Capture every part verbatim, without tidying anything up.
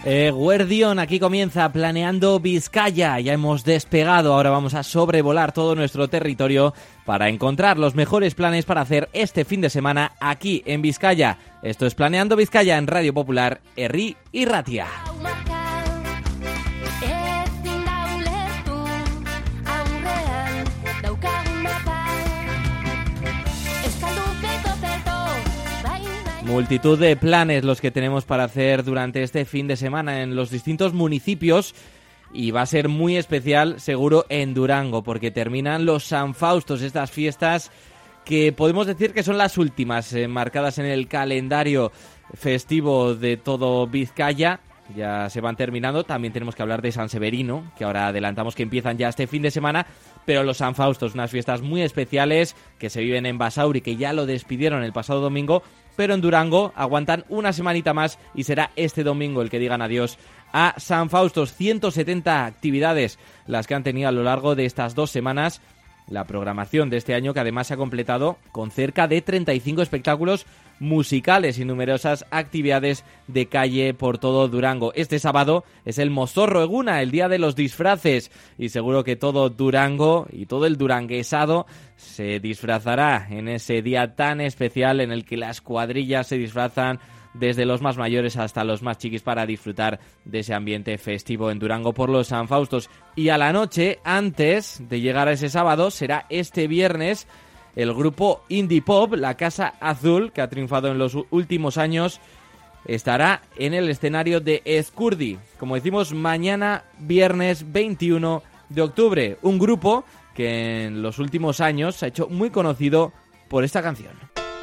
Eh, Guardión, aquí comienza Planeando Vizcaya. Ya hemos despegado, ahora vamos a sobrevolar todo nuestro territorio para encontrar los mejores planes para hacer este fin de semana aquí en Vizcaya. Esto es Planeando Vizcaya en Radio Popular, Herri y Ratia. Multitud de planes los que tenemos para hacer durante este fin de semana en los distintos municipios y va a ser muy especial seguro en Durango porque terminan los San Faustos, estas fiestas que podemos decir que son las últimas eh, marcadas en el calendario festivo de todo Vizcaya. Ya se van terminando, también tenemos que hablar de San Severino, que ahora adelantamos que empiezan ya este fin de semana, pero los San Faustos, unas fiestas muy especiales que se viven en Basauri, que ya lo despidieron el pasado domingo, pero en Durango aguantan una semanita más y será este domingo el que digan adiós a San Faustos. ciento setenta actividades las que han tenido a lo largo de estas dos semanas. La programación de este año que además se ha completado con cerca de treinta y cinco espectáculos musicales y numerosas actividades de calle por todo Durango. Este sábado es el Mozorro Eguna, el día de los disfraces, y seguro que todo Durango y todo el duranguesado se disfrazará en ese día tan especial en el que las cuadrillas se disfrazan desde los más mayores hasta los más chiquis para disfrutar de ese ambiente festivo en Durango por los San Faustos. Y a la noche, antes de llegar a ese sábado, será este viernes el grupo indie pop, la Casa Azul, que ha triunfado en los últimos años, estará en el escenario de Ezcurdi, como decimos, mañana viernes veintiuno de octubre. Un grupo que en los últimos años se ha hecho muy conocido por esta canción.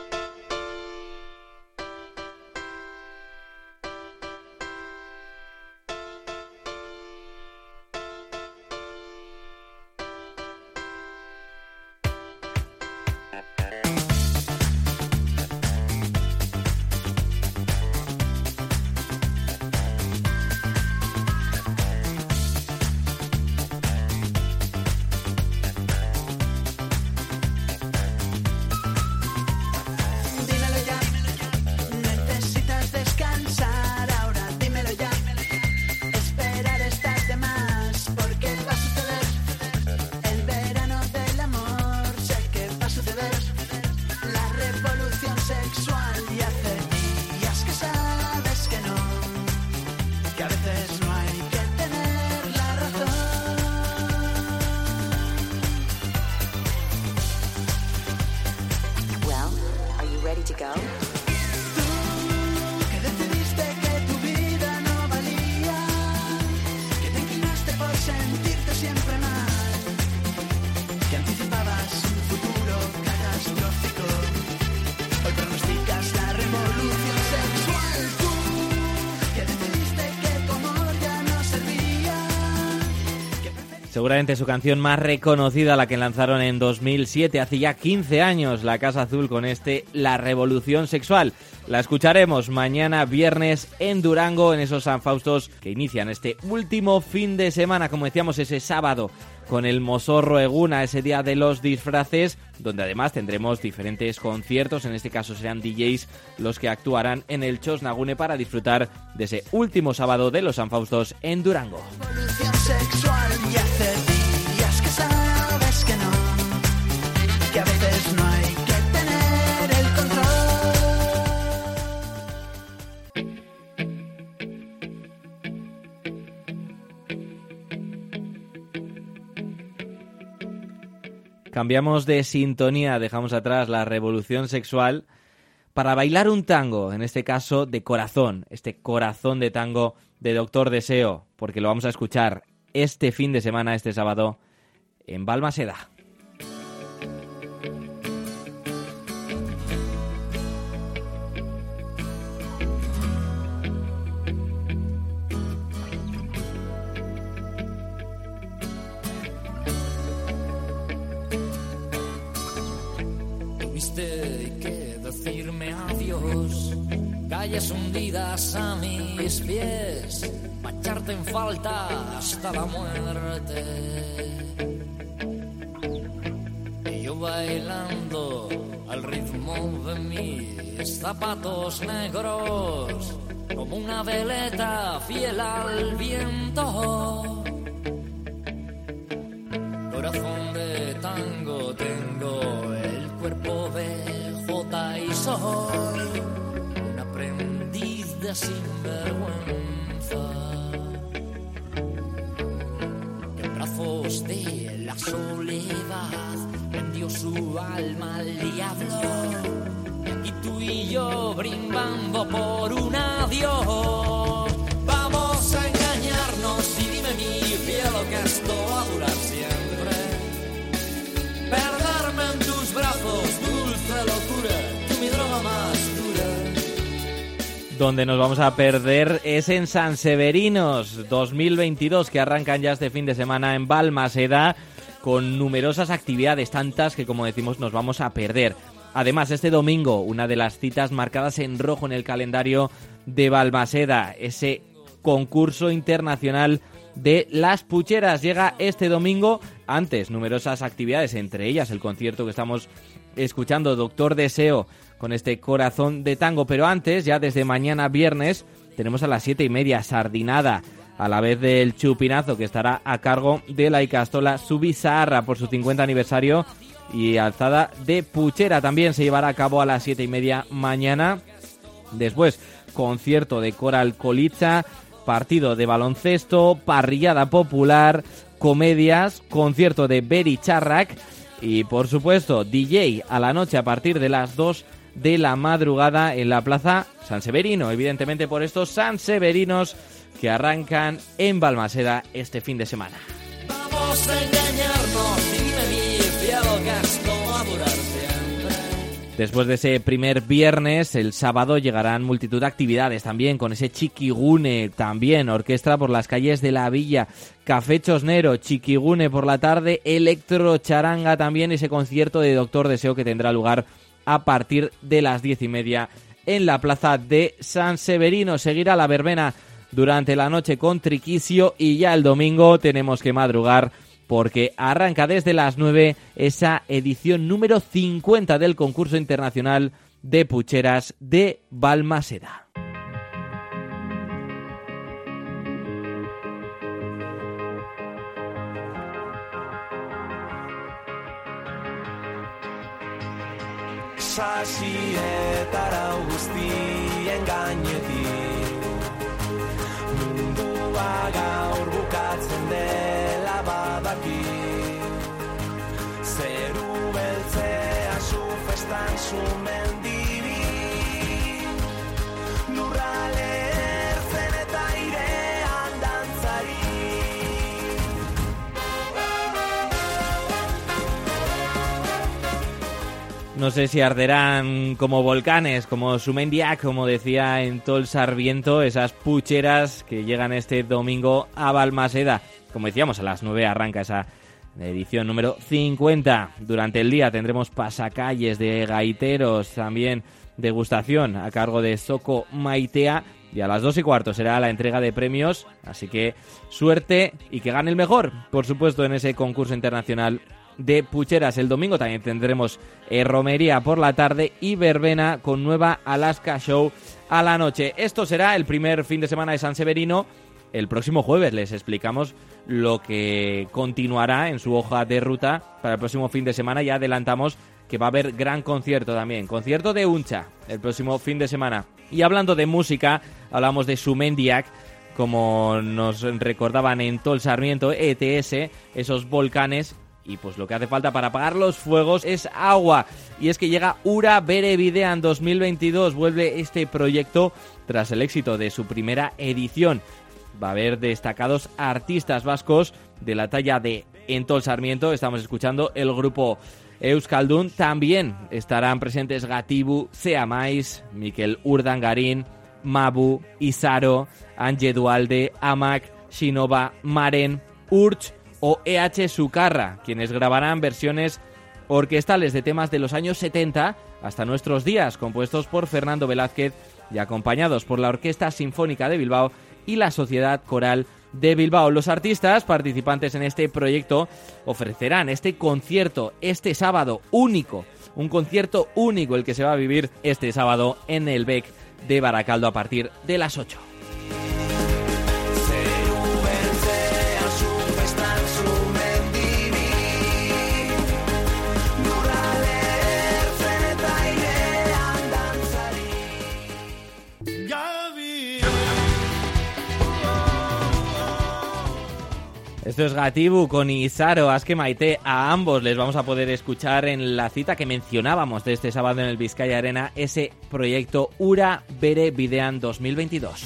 Seguramente su canción más reconocida, la que lanzaron en dos mil siete, hace ya quince años, la Casa Azul, con este La Revolución Sexual. La escucharemos mañana viernes en Durango, en esos San Faustos que inician este último fin de semana, como decíamos, ese sábado, con el Mozorro Eguna, ese día de los disfraces, donde además tendremos diferentes conciertos, en este caso serán D Js los que actuarán en el Txosnagune para disfrutar de ese último sábado de los San Faustos en Durango. Y hace días que sabes que no, que a veces no hay que tener el control. Cambiamos de sintonía, dejamos atrás La Revolución Sexual para bailar un tango, en este caso de corazón, este corazón de tango de Doctor Deseo, porque lo vamos a escuchar este fin de semana, este sábado, en Balmaseda. Tuviste que decirme adiós, calles hundidas a mis pies, pa' echarte en falta hasta la muerte. Y yo bailando al ritmo de mis zapatos negros, como una veleta fiel al viento. Corazón de tango tengo, el cuerpo de jota y soy un aprendiz de sinvergüenza. En brazos de la soledad vendió su alma al diablo. Y tú y yo brindando por un adiós. Vamos a engañarnos y dime mi cielo que esto va a durar siempre. Perderme en tus brazos, dulce locura, tú mi droga más dura. Donde nos vamos a perder es en San Severinos dos mil veintidós, que arrancan ya este fin de semana en Balmaseda, con numerosas actividades, tantas que, como decimos, nos vamos a perder. Además, este domingo, una de las citas marcadas en rojo en el calendario de Balmaseda, ese concurso internacional de las pucheras, llega este domingo. Antes, numerosas actividades, entre ellas el concierto que estamos escuchando, Doctor Deseo, con este Corazón de Tango. Pero antes, ya desde mañana viernes, tenemos a las siete y media Sardinada, a la vez del chupinazo, que estará a cargo de la Ikastola Subizarra por su cincuenta aniversario, y alzada de puchera también se llevará a cabo a las siete y media mañana. Después, concierto de Coral Colitza, partido de baloncesto, parrillada popular, comedias, concierto de Beri Charrak y, por supuesto, D J a la noche a partir de las dos de la madrugada en la Plaza San Severino. Evidentemente por estos Sanseverinos que arrancan en Balmaseda este fin de semana. Vamos a engañarnos, dime mi cielo que esto va a durar siempre. Después de ese primer viernes, el sábado llegarán multitud de actividades también, con ese Chiquigune, también orquesta por las calles de la Villa, Café Chosnero, Chiquigune por la tarde, Electro Charanga también, ese concierto de Doctor Deseo que tendrá lugar a partir de las diez y media en la plaza de San Severino. Seguirá la verbena durante la noche con Triquicio y ya el domingo tenemos que madrugar porque arranca desde las nueve esa edición número cincuenta del concurso internacional de pucheras de Balmaseda. Sasietara guztien gainetik mundua gaur bukatzen dela badaki zeru beltzea zu festan sumendibi lurrale ertzen eta airean dantzari. No sé si arderán como volcanes, como Sumendiac, como decía en Tol Sarmiento, esas pucheras que llegan este domingo a Balmaseda. Como decíamos, a las nueve arranca esa edición número cincuenta. Durante el día tendremos pasacalles de gaiteros, también degustación a cargo de Soko Maitea. Y a las dos y cuarto será la entrega de premios, así que suerte y que gane el mejor, por supuesto, en ese concurso internacional de pucheras. El domingo también tendremos eh, romería por la tarde y verbena con nueva Alaska Show a la noche. Esto será el primer fin de semana de San Severino. El próximo jueves les explicamos lo que continuará en su hoja de ruta para el próximo fin de semana. Ya adelantamos que va a haber gran concierto también, concierto de Uncha el próximo fin de semana. Y hablando de música, hablamos de Sumendiac, como nos recordaban en Tol Sarmiento, E T S, esos volcanes. Y pues lo que hace falta para apagar los fuegos es agua. Y es que llega Ura Bere Bidean dos mil veintidós. Vuelve este proyecto tras el éxito de su primera edición. Va a haber destacados artistas vascos de la talla de Entol Sarmiento. Estamos escuchando el grupo Euskaldun. También estarán presentes Gatibu, Ceamais, Mikel Urdangarín, Mabu, Isaro, Anje Dualde, Amak, Shinova, Maren, Urch o E H Sucarra, quienes grabarán versiones orquestales de temas de los años setenta hasta nuestros días, compuestos por Fernando Velázquez y acompañados por la Orquesta Sinfónica de Bilbao y la Sociedad Coral de Bilbao. Los artistas participantes en este proyecto ofrecerán este concierto este sábado único un concierto único el que se va a vivir este sábado en el B E C de Baracaldo a partir de las ocho. Esto es Gatibu con Isaro, Aske Maite. A ambos les vamos a poder escuchar en la cita que mencionábamos de este sábado en el Vizcaya Arena, ese proyecto Ura Bere Bidean dos mil veintidós.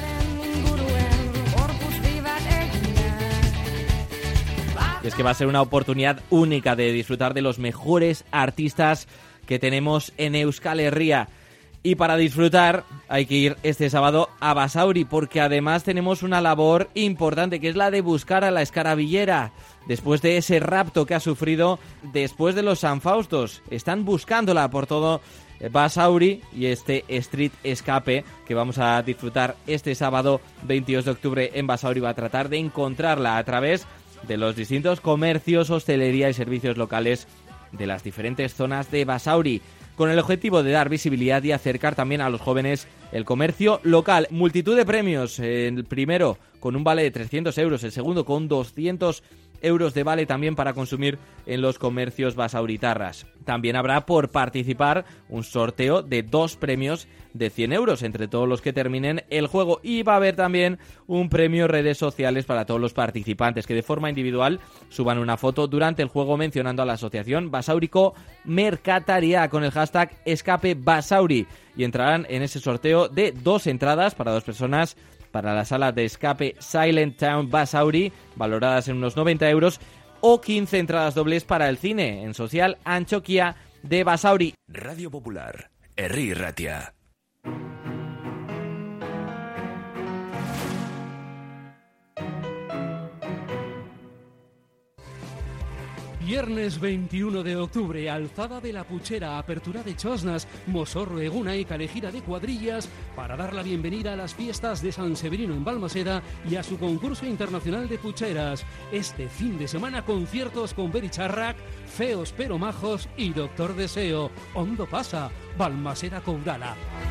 Y es que va a ser una oportunidad única de disfrutar de los mejores artistas que tenemos en Euskal Herria. Y para disfrutar hay que ir este sábado a Basauri, porque además tenemos una labor importante, que es la de buscar a la escarabillera. Después de ese rapto que ha sufrido después de los San Faustos, están buscándola por todo Basauri, y este Street Escape que vamos a disfrutar este sábado veintidós de octubre en Basauri va a tratar de encontrarla a través de los distintos comercios, hostelería y servicios locales de las diferentes zonas de Basauri, con el objetivo de dar visibilidad y acercar también a los jóvenes el comercio local. Multitud de premios, el primero con un vale de trescientos euros, el segundo con doscientos euros de vale también para consumir en los comercios basauritarras. También habrá por participar un sorteo de dos premios de cien euros entre todos los que terminen el juego, y va a haber también un premio redes sociales para todos los participantes que de forma individual suban una foto durante el juego mencionando a la asociación Basauriko Merkataria con el hashtag Escape Basauri, y entrarán en ese sorteo de dos entradas para dos personas para la sala de escape Silent Town Basauri, valoradas en unos noventa euros, o quince entradas dobles para el cine en Social Antxokia de Basauri. Radio Popular, Herri Ratia. Viernes veintiuno de octubre, alzada de la Puchera, apertura de Chosnas, Mosorro Eguna y calejira de cuadrillas para dar la bienvenida a las fiestas de San Severino en Balmaseda y a su concurso internacional de pucheras. Este fin de semana conciertos con Bericharrak, Feos pero majos y Doctor Deseo. Ondo pasa, Balmaseda Courala.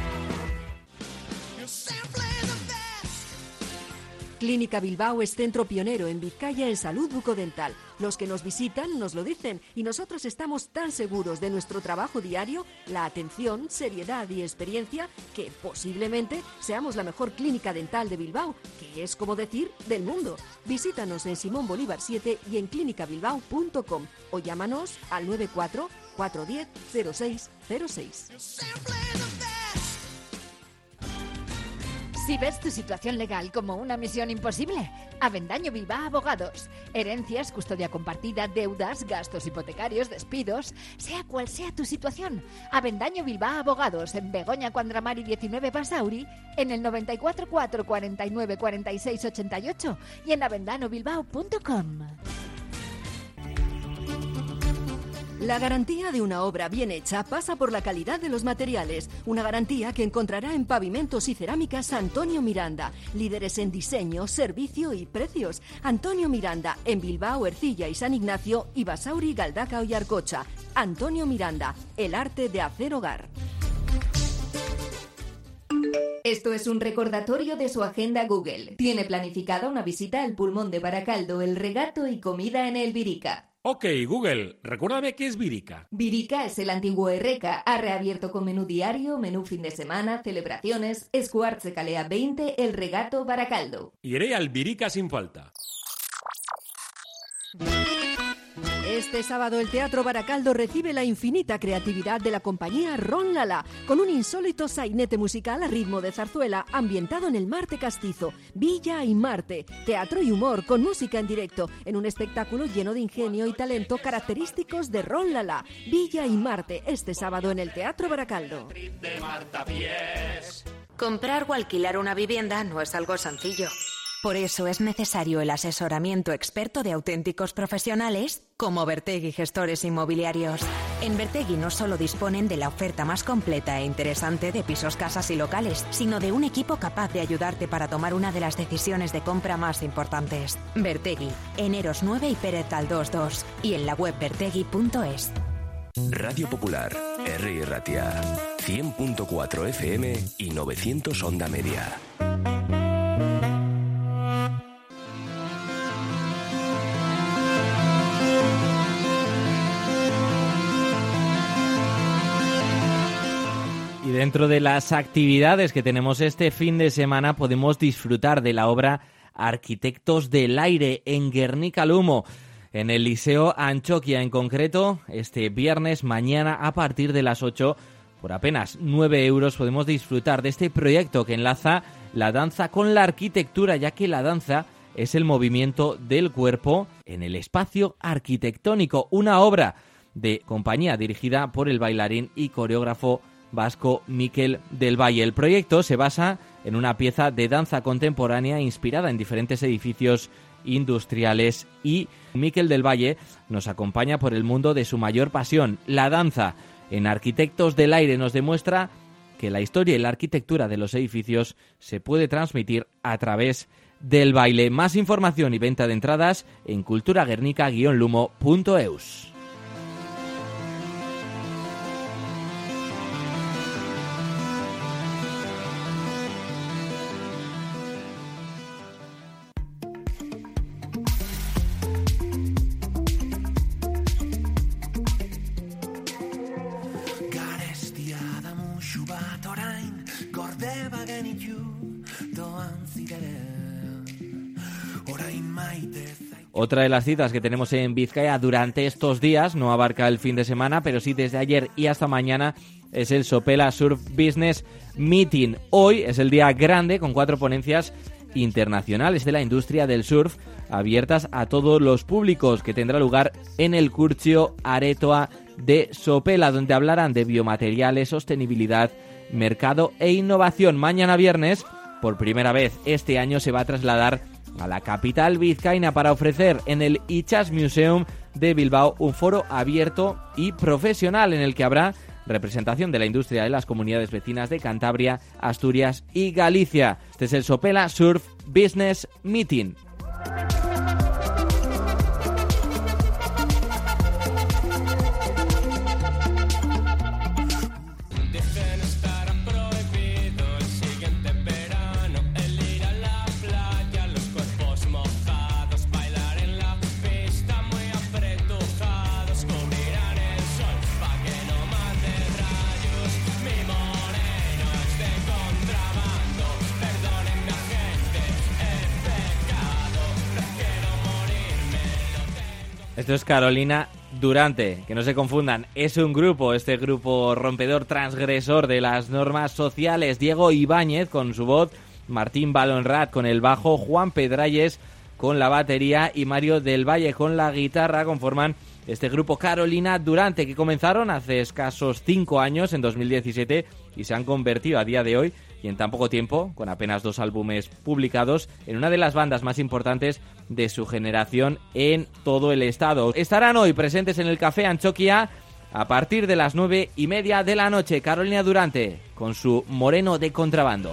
Clínica Bilbao es centro pionero en Vizcaya en salud bucodental. Los que nos visitan nos lo dicen y nosotros estamos tan seguros de nuestro trabajo diario, la atención, seriedad y experiencia, que posiblemente seamos la mejor clínica dental de Bilbao, que es como decir del mundo. Visítanos en Simón Bolívar siete y en clínica bilbao punto com o llámanos al nueve cuatro cuatro uno cero cero seis cero seis. Si ves tu situación legal como una misión imposible, Avendaño Bilbao Abogados. Herencias, custodia compartida, deudas, gastos hipotecarios, despidos, sea cual sea tu situación. Avendaño Bilbao Abogados en Begoña Cuandramari diecinueve Basauri, en el noventa y cuatro cuatro cuarenta y nueve cuarenta y seis ochenta y ocho y en avendano bilbao punto com. La garantía de una obra bien hecha pasa por la calidad de los materiales. Una garantía que encontrará en Pavimentos y Cerámicas Antonio Miranda. Líderes en diseño, servicio y precios. Antonio Miranda, en Bilbao, Ercilla y San Ignacio, y Basauri, Galdakao y Arcocha. Antonio Miranda, el arte de hacer hogar. Esto es un recordatorio de su agenda Google. Tiene planificada una visita al Pulmón de Baracaldo, el regato y comida en el Birica. Ok, Google, recuérdame qué es Birica. Birica es el antiguo Erreka. Ha reabierto con menú diario, menú fin de semana, celebraciones. Escuartze Calea veinte, el regato Baracaldo. Iré al Birica sin falta. Este sábado el Teatro Baracaldo recibe la infinita creatividad de la compañía Ron Lala, con un insólito sainete musical a ritmo de zarzuela ambientado en el Marte Castizo, Villa y Marte, teatro y humor con música en directo, en un espectáculo lleno de ingenio y talento característicos de Ron Lala, Villa y Marte, este sábado en el Teatro Baracaldo. Comprar o alquilar una vivienda no es algo sencillo. Por eso es necesario el asesoramiento experto de auténticos profesionales como Bertegui Gestores Inmobiliarios. En Bertegui no solo disponen de la oferta más completa e interesante de pisos, casas y locales, sino de un equipo capaz de ayudarte para tomar una de las decisiones de compra más importantes. Bertegui, en Eros nueve y Pérez Galdós dos, y en la web bertegui punto es. Radio Popular, Herri Ratia, cien punto cuatro F M y novecientos onda media. Y dentro de las actividades que tenemos este fin de semana podemos disfrutar de la obra Arquitectos del Aire en Gernika-Lumo, en el Liceo Antxokia en concreto. Este viernes, mañana a partir de las ocho, por apenas nueve euros podemos disfrutar de este proyecto que enlaza la danza con la arquitectura, ya que la danza es el movimiento del cuerpo en el espacio arquitectónico, una obra de compañía dirigida por el bailarín y coreógrafo vasco Mikel del Valle. El proyecto se basa en una pieza de danza contemporánea inspirada en diferentes edificios industriales y Mikel del Valle nos acompaña por el mundo de su mayor pasión, la danza. En Arquitectos del Aire nos demuestra que la historia y la arquitectura de los edificios se puede transmitir a través del baile. Más información y venta de entradas en culturaguernica guion lumo punto eus. Otra de las citas que tenemos en Vizcaya durante estos días, no abarca el fin de semana, pero sí desde ayer y hasta mañana, es el Sopela Surf Business Meeting. Hoy es el día grande con cuatro ponencias internacionales de la industria del surf abiertas a todos los públicos, que tendrá lugar en el Curtxio Aretoa de Sopela, donde hablarán de biomateriales, sostenibilidad, mercado e innovación. Mañana viernes, por primera vez este año, se va a trasladar a la capital vizcaína para ofrecer en el Itxas Museum de Bilbao un foro abierto y profesional en el que habrá representación de la industria de las comunidades vecinas de Cantabria, Asturias y Galicia. Este es el Sopela Surf Business Meeting. Esto es Carolina Durante, que no se confundan, es un grupo, este grupo rompedor, transgresor de las normas sociales. Diego Ibáñez con su voz, Martín Balonrat con el bajo, Juan Pedralles con la batería y Mario del Valle con la guitarra conforman este grupo Carolina Durante, que comenzaron hace escasos cinco años, en dos mil diecisiete, y se han convertido a día de hoy, y en tan poco tiempo, con apenas dos álbumes publicados, en una de las bandas más importantes de su generación en todo el estado. Estarán hoy presentes en el Café Antxokia a partir de las nueve y media de la noche. Carolina Durante con su Moreno de Contrabando.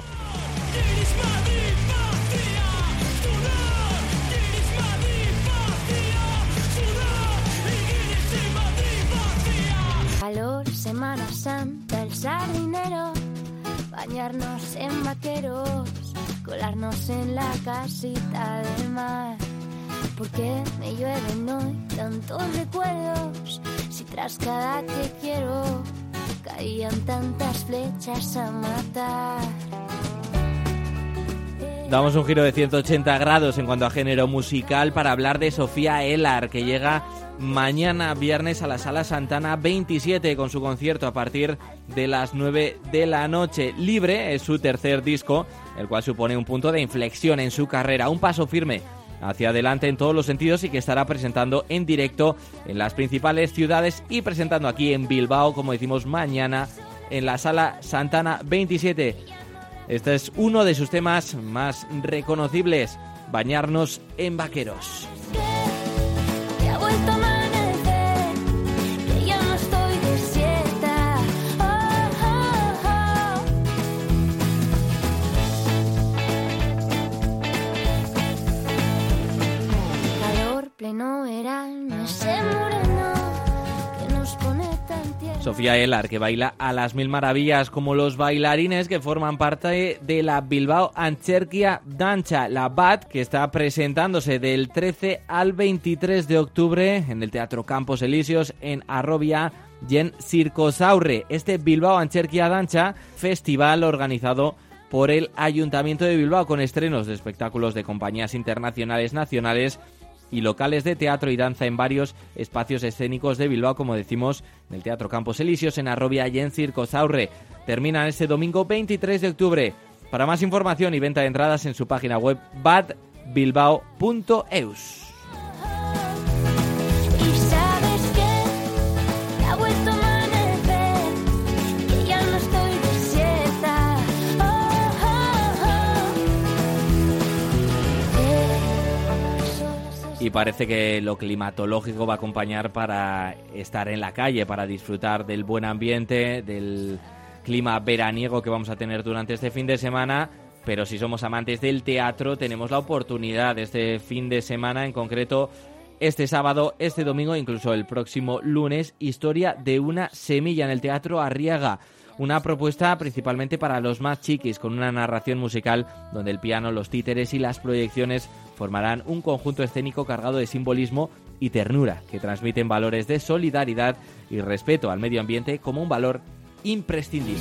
Calor, Semana Santa, el sardinero, bañarnos en vaqueros, colarnos en la casita del mar. Porque me llueven hoy tantos recuerdos, si tras cada te quiero caían tantas flechas a matar. Damos un giro de ciento ochenta grados en cuanto a género musical para hablar de Sofía Ellar, que llega mañana viernes a la Sala Santana veintisiete con su concierto a partir de las nueve de la noche. Libre es su tercer disco, el cual supone un punto de inflexión en su carrera, un paso firme hacia adelante en todos los sentidos, y que estará presentando en directo en las principales ciudades y presentando aquí en Bilbao, como decimos, mañana en la Sala Santana veintisiete. Este es uno de sus temas más reconocibles, Bañarnos en Vaqueros. Que ha vuelto a amanecer, que ya no estoy desierta. Oh, oh, oh. Calor, pleno verano, ese moreno que nos pone tan Sofía Elar, que baila a las mil maravillas, como los bailarines que forman parte de la Bilbao Antzerkia Dantza, la B A D, que está presentándose del trece al veintitrés de octubre en el Teatro Campos Elíseos en Arrobia y en Circosaurre. Este Bilbao Antzerkia Dantza, festival organizado por el Ayuntamiento de Bilbao, con estrenos de espectáculos de compañías internacionales, nacionales y locales de teatro y danza en varios espacios escénicos de Bilbao, como decimos, en el Teatro Campos Elíseos, en Arrobia y en Circosaurre. Terminan este domingo veintitrés de octubre. Para más información y venta de entradas en su página web bad bilbao punto eus. Y parece que lo climatológico va a acompañar para estar en la calle, para disfrutar del buen ambiente, del clima veraniego que vamos a tener durante este fin de semana. Pero si somos amantes del teatro, tenemos la oportunidad de este fin de semana, en concreto este sábado, este domingo, incluso el próximo lunes, Historia de una semilla en el Teatro Arriaga. Una propuesta principalmente para los más chiquis, con una narración musical donde el piano, los títeres y las proyecciones formarán un conjunto escénico cargado de simbolismo y ternura, que transmiten valores de solidaridad y respeto al medio ambiente como un valor imprescindible.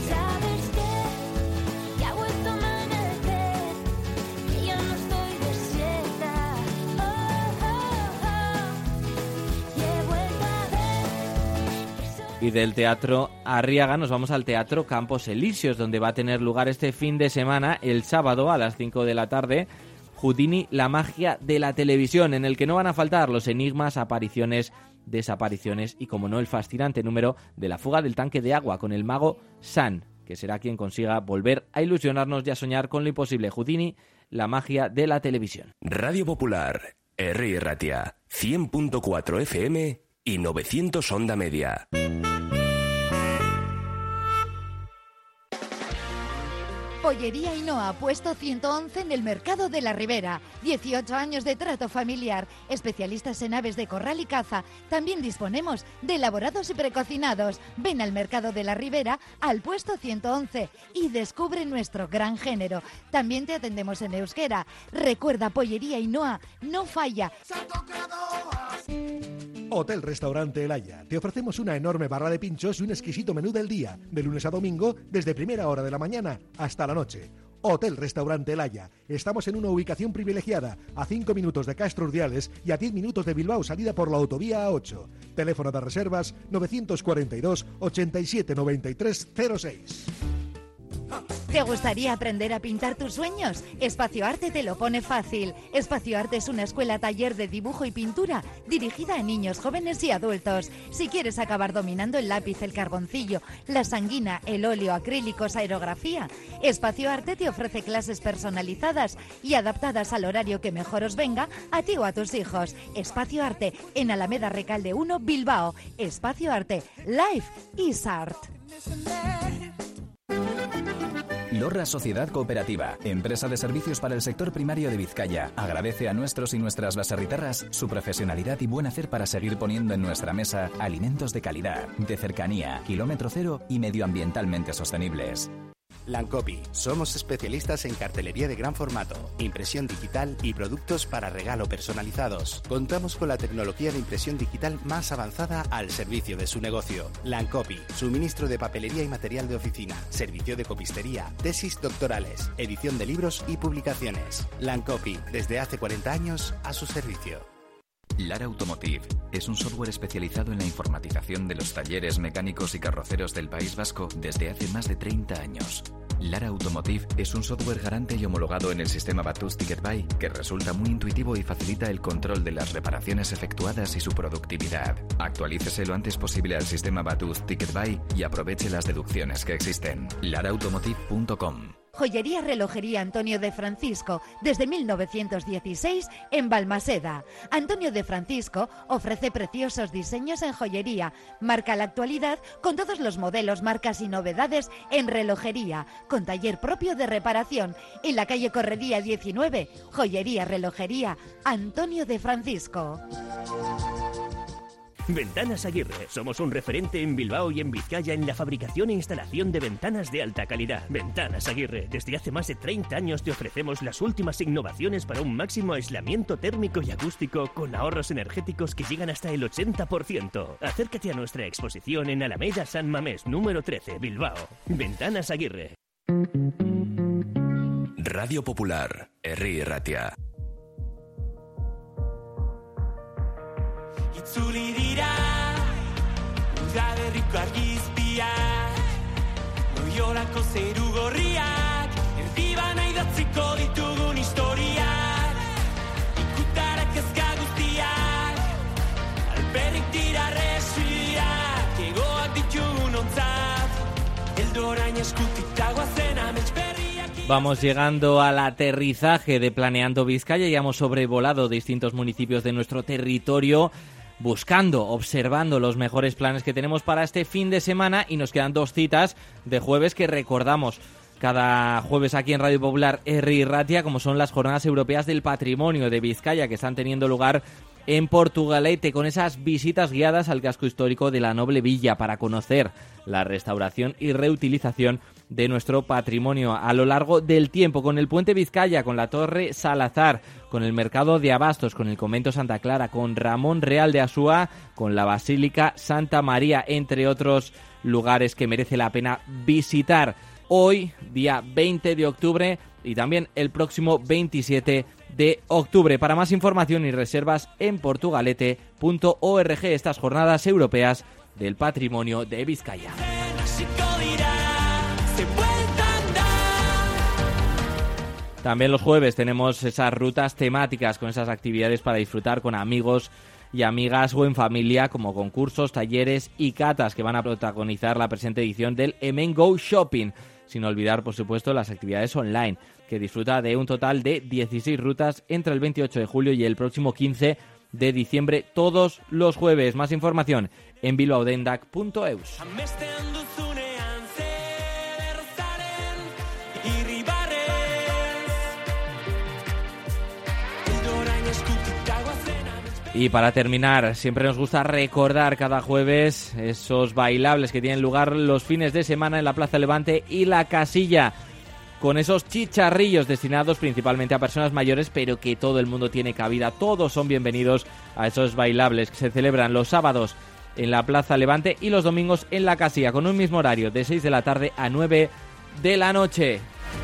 Y del Teatro Arriaga nos vamos al Teatro Campos Elíseos, donde va a tener lugar este fin de semana, el sábado a las cinco de la tarde, Houdini, la magia de la televisión, en el que no van a faltar los enigmas, apariciones, desapariciones y, como no, el fascinante número de la fuga del tanque de agua con el mago San, que será quien consiga volver a ilusionarnos y a soñar con lo imposible. Houdini, la magia de la televisión. Radio Popular, R I Ratia, cien punto cuatro F M y novecientos Onda Media. Pollería Ainhoa, puesto ciento once en el Mercado de la Ribera. dieciocho años de trato familiar, especialistas en aves de corral y caza. También disponemos de elaborados y precocinados. Ven al Mercado de la Ribera, al puesto ciento once, y descubre nuestro gran género. También te atendemos en euskera. Recuerda, Pollería Ainhoa, no falla. Hotel Restaurante El Haya. Te ofrecemos una enorme barra de pinchos y un exquisito menú del día, de lunes a domingo, desde primera hora de la mañana hasta la noche. Hotel Restaurante El Haya. Estamos en una ubicación privilegiada, a cinco minutos de Castro Urdiales y a diez minutos de Bilbao, salida por la autovía A ocho. Teléfono de reservas novecientos cuarenta y dos, ochenta y siete, noventa y tres, cero seis. ¿Te gustaría aprender a pintar tus sueños? Espacio Arte te lo pone fácil. Espacio Arte es una escuela taller de dibujo y pintura dirigida a niños, jóvenes y adultos. Si quieres acabar dominando el lápiz, el carboncillo, la sanguina, el óleo, acrílicos, aerografía, Espacio Arte te ofrece clases personalizadas y adaptadas al horario que mejor os venga a ti o a tus hijos. Espacio Arte, en Alameda Recalde uno, Bilbao. Espacio Arte, Life is Art. Lorra Sociedad Cooperativa, empresa de servicios para el sector primario de Vizcaya, agradece a nuestros y nuestras baserritarras su profesionalidad y buen hacer para seguir poniendo en nuestra mesa alimentos de calidad, de cercanía, kilómetro cero y medioambientalmente sostenibles. Lancopy. Somos especialistas en cartelería de gran formato, impresión digital y productos para regalo personalizados. Contamos con la tecnología de impresión digital más avanzada al servicio de su negocio. Lancopy. Suministro de papelería y material de oficina, servicio de copistería, tesis doctorales, edición de libros y publicaciones. Lancopy. Desde hace cuarenta años a su servicio. Lara Automotive es un software especializado en la informatización de los talleres mecánicos y carroceros del País Vasco desde hace más de treinta años. Lara Automotive es un software garante y homologado en el sistema Batus Ticket Buy que resulta muy intuitivo y facilita el control de las reparaciones efectuadas y su productividad. Actualícese lo antes posible al sistema Batus Ticket Buy y aproveche las deducciones que existen. lara automotive punto com. Joyería Relojería Antonio de Francisco, desde mil novecientos dieciséis en Balmaseda. Antonio de Francisco ofrece preciosos diseños en joyería. Marca la actualidad con todos los modelos, marcas y novedades en relojería, con taller propio de reparación. En la calle Correría diecinueve, Joyería Relojería Antonio de Francisco. Ventanas Aguirre. Somos un referente en Bilbao y en Vizcaya en la fabricación e instalación de ventanas de alta calidad. Ventanas Aguirre. Desde hace más de treinta años te ofrecemos las últimas innovaciones para un máximo aislamiento térmico y acústico con ahorros energéticos que llegan hasta el ochenta por ciento. Acércate a nuestra exposición en Alameda San Mamés, número trece, Bilbao. Ventanas Aguirre. Radio Popular, Herri Irratia. Itzuli dira, udaberriko argizpiak, Loiolako zeru gorriak, erdibana idatziko ditugun historiak, ikutarak ezka guztiak, alperrik dira resiak, egoak ditugun ontzat, eldorain eskutik tagoazen amets berriak. Vamos llegando al aterrizaje de Planeando Vizcaya y hemos sobrevolado distintos municipios de nuestro territorio buscando, observando los mejores planes que tenemos para este fin de semana y nos quedan dos citas de jueves que recordamos cada jueves aquí en Radio Popular Herri Irratia, como son las Jornadas Europeas del Patrimonio de Vizcaya que están teniendo lugar en Portugalete, con esas visitas guiadas al casco histórico de la noble villa para conocer la restauración y reutilización de nuestro patrimonio a lo largo del tiempo, con el Puente Vizcaya, con la Torre Salazar, con el Mercado de Abastos, con el Convento Santa Clara, con Ramón Real de Asúa, con la Basílica Santa María, entre otros lugares que merece la pena visitar hoy, día veinte de octubre, y también el próximo veintisiete de octubre. Para más información y reservas en portugalete punto org, estas jornadas europeas del patrimonio de Vizcaya. También los jueves tenemos esas rutas temáticas con esas actividades para disfrutar con amigos y amigas o en familia, como concursos, talleres y catas que van a protagonizar la presente edición del Emengo Shopping. Sin olvidar, por supuesto, las actividades online, que disfruta de un total de dieciséis rutas entre el veintiocho de julio y el próximo quince de diciembre, todos los jueves. Más información en bilbaodendak punto eus. Y para terminar, siempre nos gusta recordar cada jueves esos bailables que tienen lugar los fines de semana en la Plaza Levante y la Casilla, con esos chicharrillos destinados principalmente a personas mayores, pero que todo el mundo tiene cabida. Todos son bienvenidos a esos bailables que se celebran los sábados en la Plaza Levante y los domingos en la Casilla, con un mismo horario de seis de la tarde a nueve de la noche.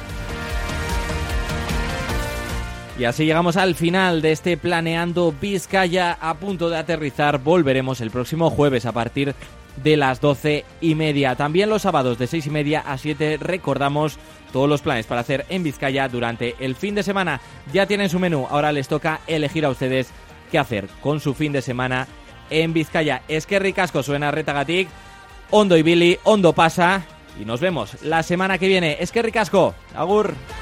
Y así llegamos al final de este Planeando Vizcaya, a punto de aterrizar. Volveremos el próximo jueves a partir de las doce y media. También los sábados de seis y media a siete recordamos todos los planes para hacer en Vizcaya durante el fin de semana. Ya tienen su menú, ahora les toca elegir a ustedes qué hacer con su fin de semana en Vizcaya. Eskerrik asko suena Retagatik, Ondo Ibili, Ondo pasa y nos vemos la semana que viene. Eskerrik asko, agur.